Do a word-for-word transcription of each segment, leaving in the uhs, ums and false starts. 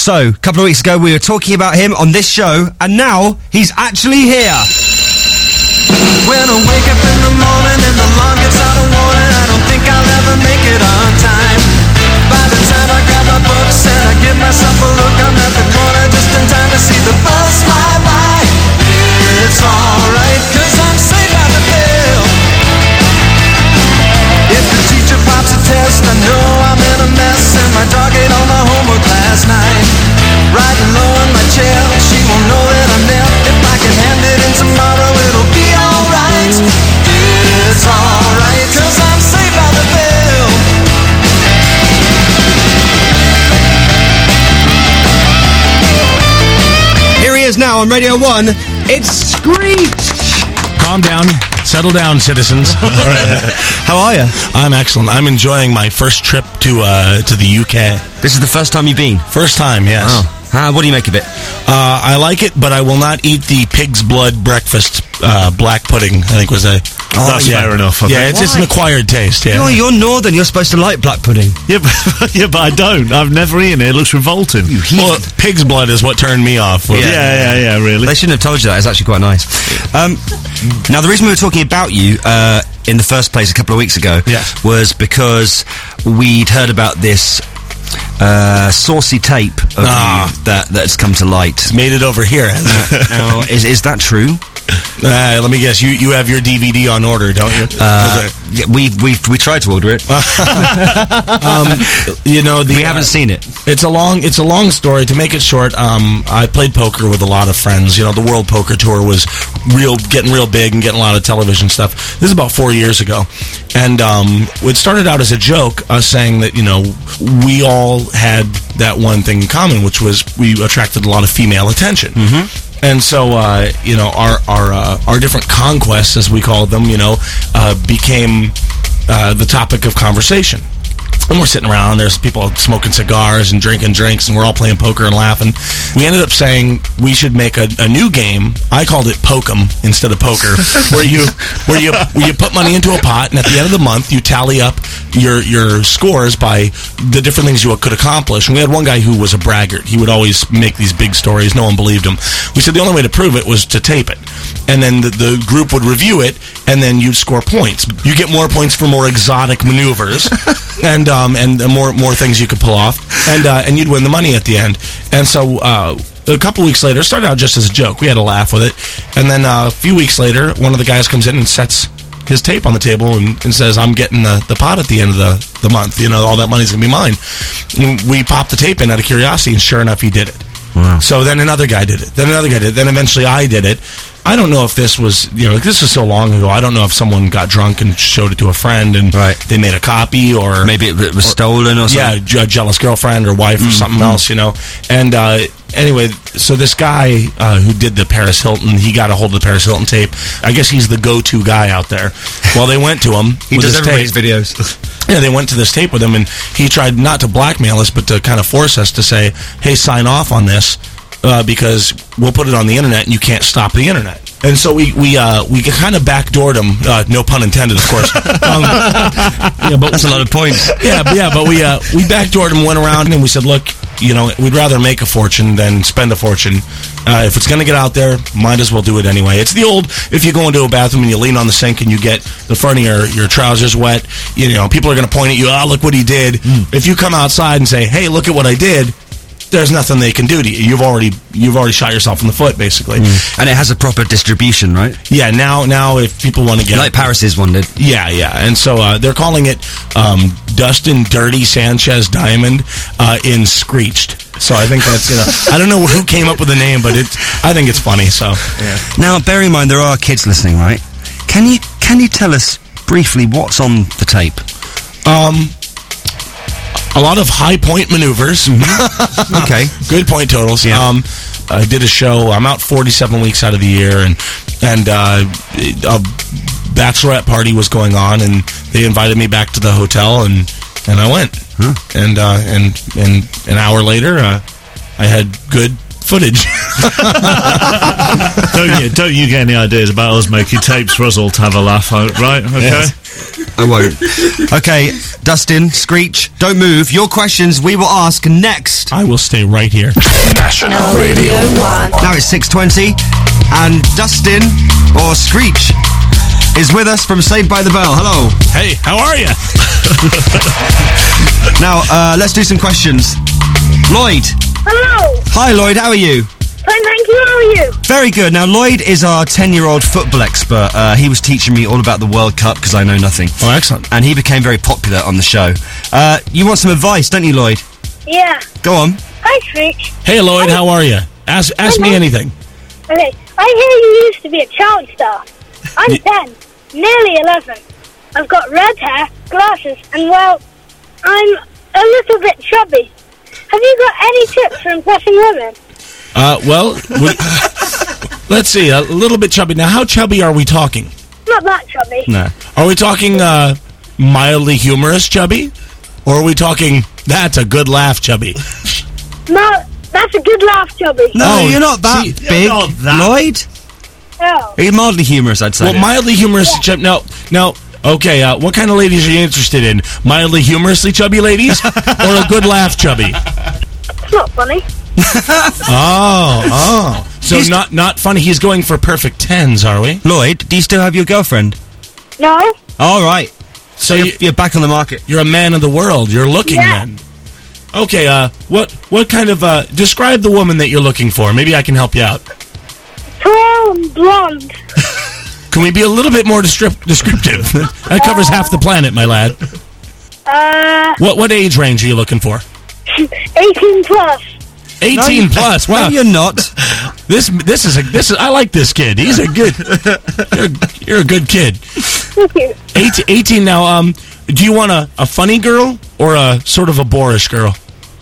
So, a couple of weeks ago we were talking about him on this show, and now he's actually here. When I wake up in the morning and the alarm gets out of warning, I don't think I'll ever make it on time. By the time I grab my books and I give myself a look, I'm at the corner just in time to see the bus fly by. It's alright, cause I'm safe out the bell. If the teacher pops a test, I know I'm in a mess, and my dog ate all my homework last night. Riding low in my chair, she won't know that I'm there. If I can hand it in tomorrow, it'll be alright. It's alright, cause I'm safe out the bell. Here he is now on Radio one. It's Screech! Calm down. Settle down, citizens. How are you? I'm excellent. I'm enjoying my first trip to uh, to the U K. This is the first time you've been? First time, yes. Oh. Uh, what do you make of it? Uh, I like it, but I will not eat the pig's blood breakfast uh, black pudding, I think was a... Oh, that's yeah. fair enough. I Yeah, think. it's, it's an acquired taste, yeah. No, you're northern. You're supposed to like black pudding. Yeah, but, yeah, but I don't. I've never eaten it. It looks revolting. Well, pig's blood is what turned me off. Yeah, yeah, yeah, yeah, really. They shouldn't have told you that. It's actually quite nice. Um, now, the reason we were talking about you uh, in the first place a couple of weeks ago Yes. was because we'd heard about this uh, saucy tape of Ah. you that that's come to light. Made it over here. Now, is is that true? Uh, let me guess. You you have your D V D on order, don't you? Uh, yeah, we we we tried to order it. um, you know, the, we haven't uh, seen it. It's a long it's a long story. To make it short, um, I played poker with a lot of friends. You know, the World Poker Tour was real, getting real big and getting a lot of television stuff. This is about four years ago, and um, it started out as a joke, us saying that you know we all had that one thing in common, which was we attracted a lot of female attention. Mm-hmm. And so, uh, you know, our our uh, our different conquests, as we called them, you know, uh, became uh, the topic of conversation. And we're sitting around, there's people smoking cigars and drinking drinks, and we're all playing poker and laughing. We ended up saying we should make a, a new game. I called it Pokem instead of poker, where you where you where you put money into a pot, and at the end of the month, you tally up your your scores by the different things you could accomplish. And we had one guy who was a braggart. He would always make these big stories. No one believed him. We said the only way to prove it was to tape it. And then the, the group would review it, and then you'd score points. You get more points for more exotic maneuvers, and um, and more more things you could pull off, and uh, and you'd win the money at the end. And so uh, a couple weeks later, it started out just as a joke. We had a laugh with it, and then uh, a few weeks later, one of the guys comes in and sets his tape on the table and, and says, "I'm getting the, the pot at the end of the, the month. You know, all that money's gonna be mine." And we popped the tape in out of curiosity, and sure enough, he did it. Wow. So then another guy did it. Then another guy did it. Then eventually I did it. I don't know if this was, you know, this was so long ago. I don't know if someone got drunk and showed it to a friend and Right. they made a copy, or Maybe it was or, stolen or yeah, something. a jealous girlfriend or wife or something else, you know. And uh, anyway, so this guy uh, who did the Paris Hilton, he got a hold of the Paris Hilton tape. I guess he's the go-to guy out there. Well, they went to him. He with does his everybody's tape. videos. Yeah, they went to this tape with him, and he tried not to blackmail us, but to kind of force us to say, "Hey, sign off on this, uh, because we'll put it on the internet, and you can't stop the internet." And so we we uh, we kind of backdoored him. Uh, no pun intended, of course. um, yeah, but That's a lot of points. yeah, but yeah, but we uh, we backdoored him, went around, and we said, "Look, you know, we'd rather make a fortune than spend a fortune. Uh, if it's going to get out there, might as well do it anyway." It's the old, if you go into a bathroom and you lean on the sink and you get the front of your, your trousers wet, you know, people are going to point at you, "Oh, look what he did." Mm. If you come outside and say, "Hey, look at what I did," there's nothing they can do to you. You've already you've already shot yourself in the foot, basically. Mm. And it has a proper distribution, right? Yeah, now now if people want to get Like Paris's one did. yeah, yeah, and so uh, they're calling it um, Dustin Dirty Sanchez Diamond uh, in Screeched. So I think that's, you know, I don't know who came up with the name, but it's, I think it's funny. So yeah. Now, bear in mind there are kids listening, right? Can you can you tell us briefly what's on the tape? Um, a lot of high point maneuvers. Okay. Good point totals. Yeah. Um, I did a show. I'm out forty-seven weeks out of the year, and and uh, a bachelorette party was going on, and they invited me back to the hotel, and and I went. Huh. And uh, and and an hour later, uh, I had good footage. don't, you, don't you get any ideas about us making tapes for us all to have a laugh out, right? Okay. Yes. I won't. Okay, Dustin, Screech, don't move. Your questions we will ask next. I will stay right here. National Radio one. Now it's six twenty, and Dustin, or Screech, is with us from Saved by the Bell. Hello. Hey, how are you? Now, uh, let's do some questions. Lloyd. Hello. Hi, Lloyd. How are you? Fine, thank you. How are you? Very good. Now, Lloyd is our ten-year-old football expert. Uh, he was teaching me all about the World Cup because I know nothing. Oh, excellent. And he became very popular on the show. Uh, you want some advice, don't you, Lloyd? Yeah. Go on. Hi, Screech. Hey, Lloyd, how are you? Ask ask me anything. Okay, I hear you used to be a child star. I'm Y- ten, nearly eleven. I've got red hair, glasses, and, well, I'm a little bit chubby. Have you got any tips for impressing women? Uh, well, we- let's see. A little bit chubby. Now, how chubby are we talking? Not that chubby. No. Are we talking uh, mildly humorous chubby? Or are we talking, that's a good laugh chubby? No, that's a good laugh, chubby. No, Oh, you're not that see, big, not that. Lloyd. Oh. You're mildly humorous, I'd say. Well, mildly humorous chubby. Now, now, okay, uh, what kind of ladies are you interested in? Mildly humorously chubby ladies? Or a good laugh chubby? It's not funny. Oh, oh. So not not funny. He's going for perfect tens, are we? Lloyd, do you still have your girlfriend? No? All right. So You're, you, you're back on the market. you're a man of the world. You're looking Yeah. then. Okay, uh, what what kind of, uh, describe the woman that you're looking for. Maybe I can help you out. Tall and blonde. Can we be a little bit more descrip- descriptive? That covers half the planet, my lad. Uh, What what age range are you looking for? eighteen plus. eighteen plus. Wow. No, you're not. This this is a this is I like this kid. He's a good. You're, you're a good kid. Thank you. eighteen, eighteen now. Um, do you want a, a funny girl or a sort of a boorish girl?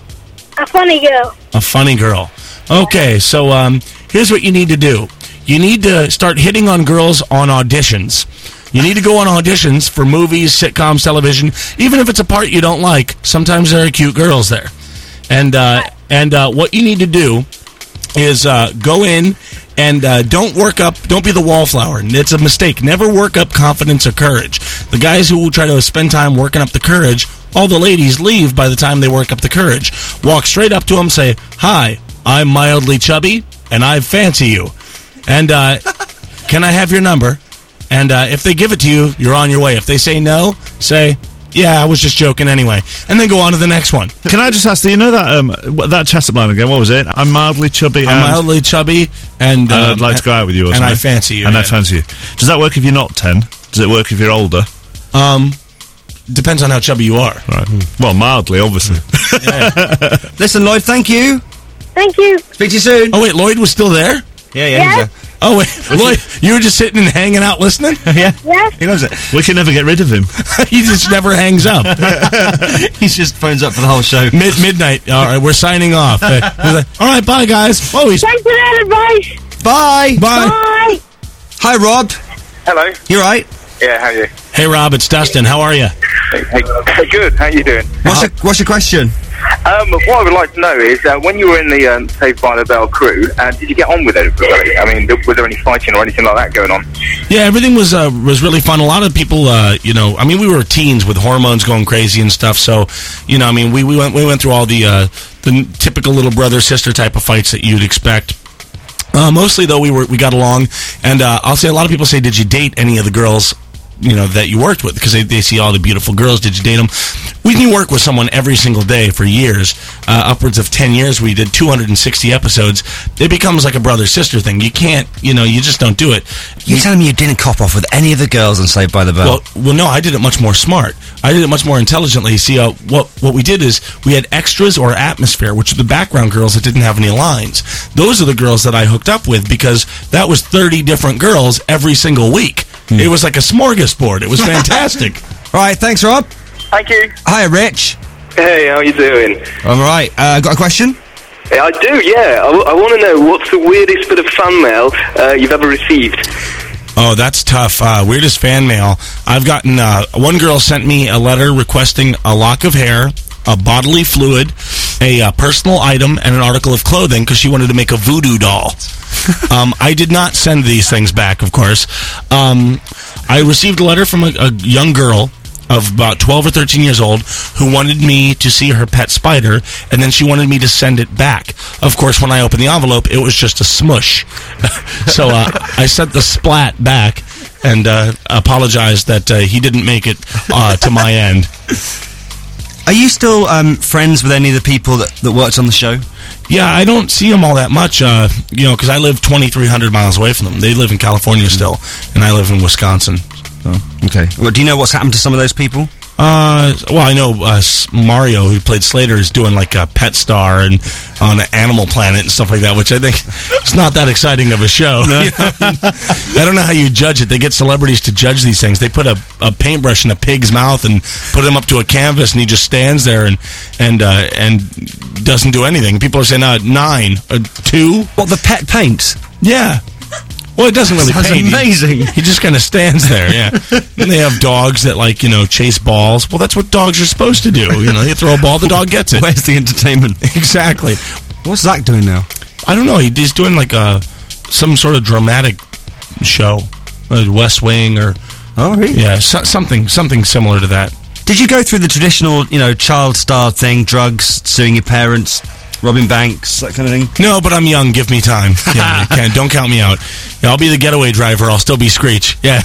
A funny girl. A funny girl. Okay, so um, here's what you need to do. You need to start hitting on girls on auditions. You need to go on auditions for movies, sitcoms, television. Even if it's a part you don't like, sometimes there are cute girls there. And uh, and uh, what you need to do is uh, go in and uh, don't work up, don't be the wallflower. It's a mistake. Never work up confidence or courage. The guys who will try to spend time working up the courage, all the ladies leave by the time they work up the courage. Walk straight up to them, say, "Hi, I'm mildly chubby, and I fancy you. And uh, can I have your number?" And uh, if they give it to you, you're on your way. If they say no, say, "Yeah, I was just joking anyway." And then go on to the next one. Can I just ask, do you know that um, what- that chestnut line again? What was it? I'm mildly chubby I'm and, mildly chubby, and, and uh, I'd like to go out with you or and I something. fancy you. And I yeah. fancy you. Does that work if you're not ten? Does it work if you're older? Um, depends on how chubby you are. Right. Well, mildly, obviously. Listen, Lloyd, thank you. Thank you. Speak to you soon. Oh, wait, Lloyd was still there? Yeah, yeah, Yeah? he's Oh, wait, Lloyd, you were just sitting and hanging out listening? there. yeah. Yes? He loves it. We can never get rid of him. He just never hangs up. He just phones up for the whole show. Mid- midnight. All right, we're signing off. Uh, he's like, all right, bye, guys. Oh, he's... Thanks for that advice. Bye. Bye. Bye. Hi, Rob. Hello. You right? Yeah, how are you? Hey, Rob, it's Dustin. How are you? Hey, hey, good. How you doing? What's your What's your question? Um, what I would like to know is, uh, when you were in the um, Saved by the Bell crew, uh, did you get on with everybody? I mean, th- was there any fighting or anything like that going on? Yeah, everything was uh, was really fun. A lot of people, uh, you know, I mean, we were teens with hormones going crazy and stuff. So, you know, I mean, we, we went we went through all the uh, the typical little brother sister type of fights that you'd expect. Uh, mostly, though, we were we got along, and uh, I'll say a lot of people say, "Did you date any of the girls?" You know, that you worked with, because they, they see all the beautiful girls. Did you date them? We can work with someone every single day for years, uh, upwards of ten years. We did two hundred sixty episodes. It becomes like a brother-sister thing. You can't, you know, you just don't do it. You telling me you didn't cop off with any of the girls on Saved by the Bell? Well, well, no, I did it much more smart. I did it much more intelligently. See, uh, what what we did is we had extras or atmosphere, which are the background girls that didn't have any lines. Those are the girls that I hooked up with, because that was thirty different girls every single week. It was like a smorgasbord. It was fantastic. All right, thanks, Rob. Thank you. Hi, Rich. Hey, how you doing? I'm all right. Uh, got a question? Yeah, I do, yeah. I, w- I want to know, what's the weirdest bit of fan mail uh, you've ever received? Oh, that's tough. Uh, weirdest fan mail. I've gotten, uh, one girl sent me a letter requesting a lock of hair, a bodily fluid, a uh, personal item, and an article of clothing because she wanted to make a voodoo doll. um, I did not send these things back, of course. Um, I received a letter from a, a young girl of about twelve or thirteen years old who wanted me to see her pet spider, and then she wanted me to send it back. Of course, when I opened the envelope, it was just a smush. So uh, I sent the splat back and uh, apologized that uh, he didn't make it uh, to my end. Are you still um, friends with any of the people that, that worked on the show? Yeah, I don't see them all that much, uh, you know, because I live twenty-three hundred miles away from them. They live in California still, and I live in Wisconsin. Oh, okay. Well, do you know what's happened to some of those people? Uh, well, I know uh, S- Mario, who played Slater, is doing like a Pet Star and on Animal Planet and stuff like that, which I think is not that exciting of a show. No. I don't know how you judge it. They get celebrities to judge these things. They put a, a paintbrush in a pig's mouth and put him up to a canvas, and he just stands there and and uh, and doesn't do anything. People are saying, uh, nine, uh, two. What, the pet paint? Yeah. Well, it doesn't really Sounds paint. amazing. He, he just kind of stands there, yeah. And they have dogs that, like, you know, chase balls. Well, that's what dogs are supposed to do. You know, you throw a ball, the dog gets it. Where's the entertainment? Exactly. What's Zach doing now? I don't know. He, he's doing, like, a, some sort of dramatic show. Uh, West Wing or... Oh, really? Yeah, so, something something similar to that. Did you go through the traditional, you know, child star thing, drugs, suing your parents, robbing banks, that kind of thing? No, but I'm young. Give me time. Yeah, you can't, don't count me out. Yeah, I'll be the getaway driver. I'll still be Screech. Yeah.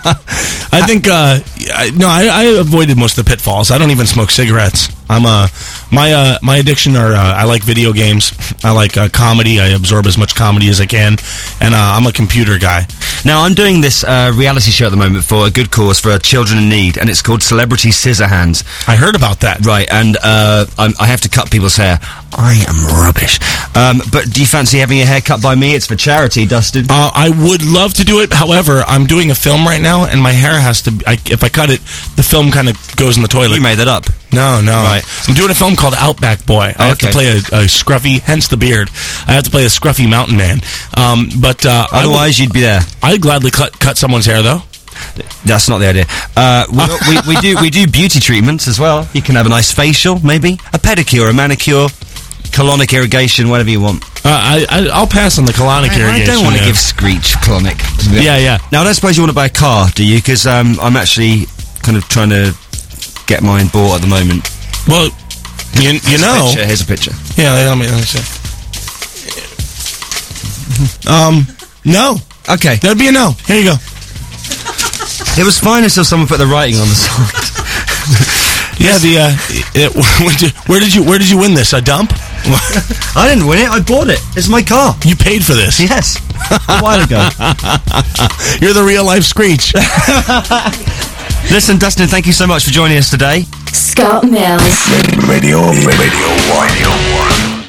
I think, uh, I, no, I, I avoided most of the pitfalls. I don't even smoke cigarettes. I'm, uh, my, uh, my addiction are, uh, I like video games. I like, uh, comedy. I absorb as much comedy as I can. And, uh, I'm a computer guy. Now, I'm doing this uh, reality show at the moment for a good cause for children in need, and it's called Celebrity Scissorhands. I heard about that. Right, and uh, I'm, I have to cut people's hair. I am rubbish. Um, but do you fancy having your hair cut by me? It's for charity, Dustin. Uh, I would love to do it. However, I'm doing a film right now, and my hair has to... I, if I cut it, the film kind of goes in the toilet. You made that up. No, no. Right. I'm doing a film called Outback Boy. I have Okay. to play a, a scruffy, hence the beard. I have to play a scruffy mountain man. Um, but uh, Otherwise, I you'd be there. I'd gladly cut, cut someone's hair, though. That's not the idea. Uh, we, we, we do we do beauty treatments as well. You can have a nice facial, maybe a pedicure, a manicure, colonic irrigation, whatever you want. Uh, I, I I'll pass on the colonic I, I irrigation. don't want to yeah. give Screech colonic. Yeah, yeah. Now, I don't suppose you want to buy a car, do you? Because um, I'm actually kind of trying to get mine bought at the moment. Well, you, you Here's a know. picture, Here's a picture. Yeah, let me, let me see. Um, no. Okay. That'd be a no. Here you go. It was fine until someone put the writing on the side. Yeah, the uh, it, where, did, where did you where did you win this? A dump? I didn't win it. I bought it. It's my car. You paid for this? Yes. A while ago. You're the real life Screech. Listen, Dustin, thank you so much for joining us today. Scott Mills. Radio, Radio one. Radio one.